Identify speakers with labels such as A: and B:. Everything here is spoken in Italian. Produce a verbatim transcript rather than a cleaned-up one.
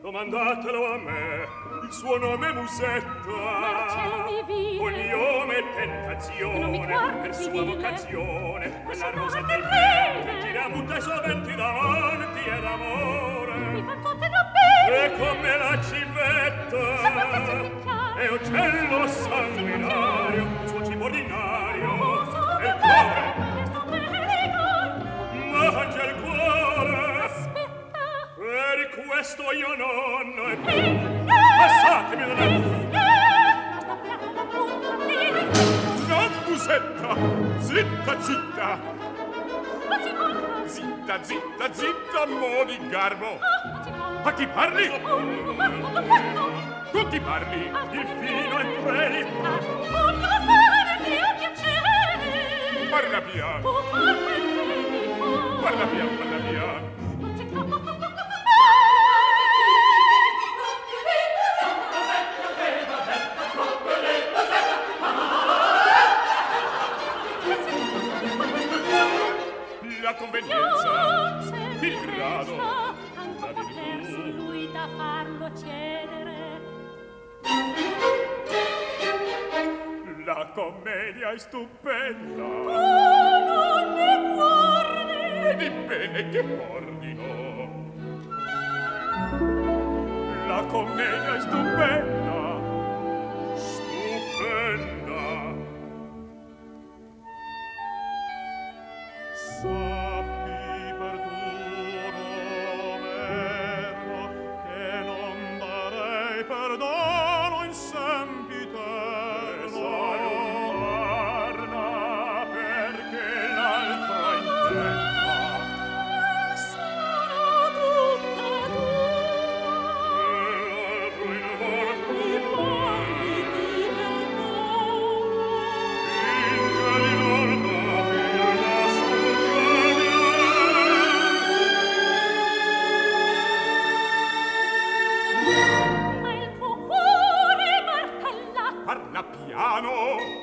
A: Domandatelo a me, il suo nome è Musetta.
B: Marcello mi vide.
A: Cognome e tentazione.
B: E non mi guardi
A: per
B: di
A: sua
B: vile.
A: vocazione.
B: Questa
A: Quella rosa
B: cosa
A: del
B: terribile.
A: verde, gira mutta i soventi davanti ed amore.
B: Mi fa tutte da bene.
A: E come la civetta.
B: Sapete se mi chiama.
A: E uccello sanguinario, il suo cibo ordinario.
B: Rosa
A: E
B: di
A: il cuore.
B: questo americano.
A: Mangia il cuore.
B: Aspetta.
A: Per questo io non...
B: Ehi,
A: Passatemi da
B: ehi,
A: me.
B: basta piano la puzza di...
C: No, Musetta! Zitta, zitta!
B: Ma si parla.
C: Zitta, zitta, zitta, mo' di garbo!
B: Ah, ma si parla.
C: A chi parli?
B: Oh, guarda, guarda, guarda.
C: Tu chi parli?
A: Il fino e prelibato.
B: Voglio fare il mio piacere.
C: Parla piano!
B: Oh, parla il mio
C: Parla piano, parla piano!
B: non si capisce.
C: La convenienza! Il grado!
B: Tanto
C: La
B: poter su
C: virtù!
B: lui da farlo cedere.
A: La commedia è stupenda.
B: Oh, non mi guardi.
C: Vedi bene che ordino!
A: La commedia è stupenda. Stupenda.
C: Sappi per tuo nome che non darei perdono in sempiterno.
A: Guarda perché l'altro intenda.
B: Sono tutta
A: L'altro in amor
B: mi parli di amore.
A: finge di non capir la
B: Ma il tuo cuore martella.
C: Parla piano!